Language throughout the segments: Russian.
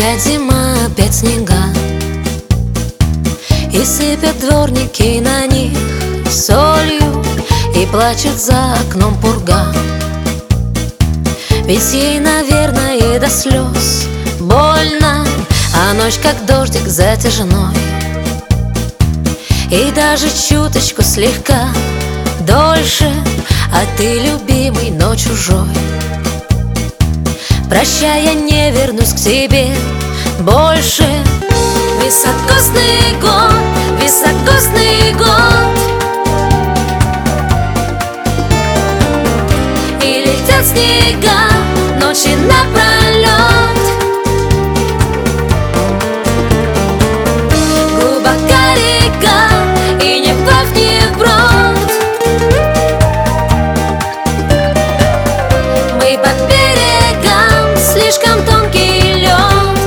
Опять зима, опять снега, и сыпят дворники на них солью, и плачет за окном пурга. Ведь ей, наверное, до слез больно, а ночь, как дождик, затяжной. И даже чуточку слегка дольше, а ты любимый, но чужой. Прощай, я не вернусь к тебе больше. Високосный год, високосный год, и летят снега ночи напролет. Глубока река, и не вплавь, не вброд. Мы по берегам, слишком тонкий лед.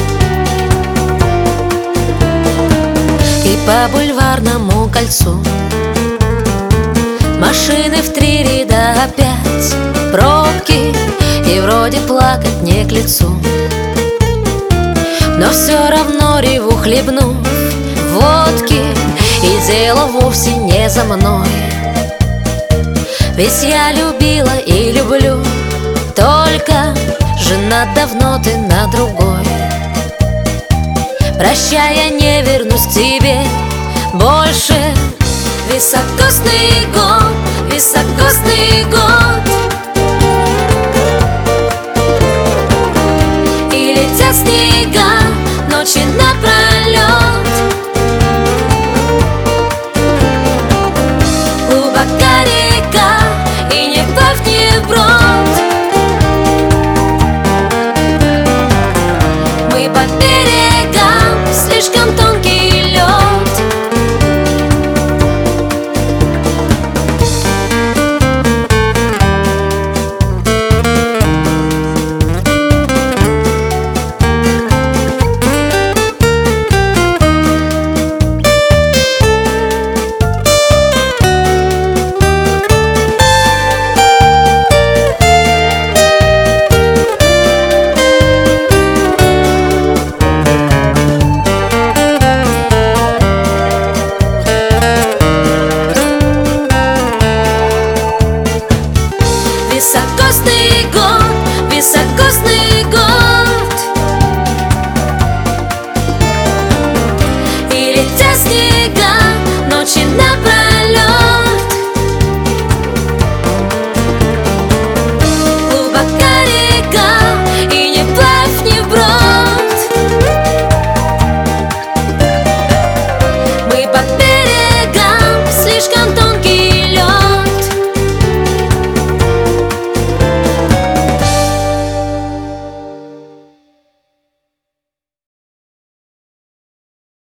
И по бульварному кольцу машины в 3 ряда, опять пробки, и вроде плакать не к лицу. Но все равно реву, хлебнув водки, и дело вовсе не за мной. Ведь я любила и люблю, только женат давно ты на другой. Прощай, я не вернусь к тебе больше. Високосный год, високосный год,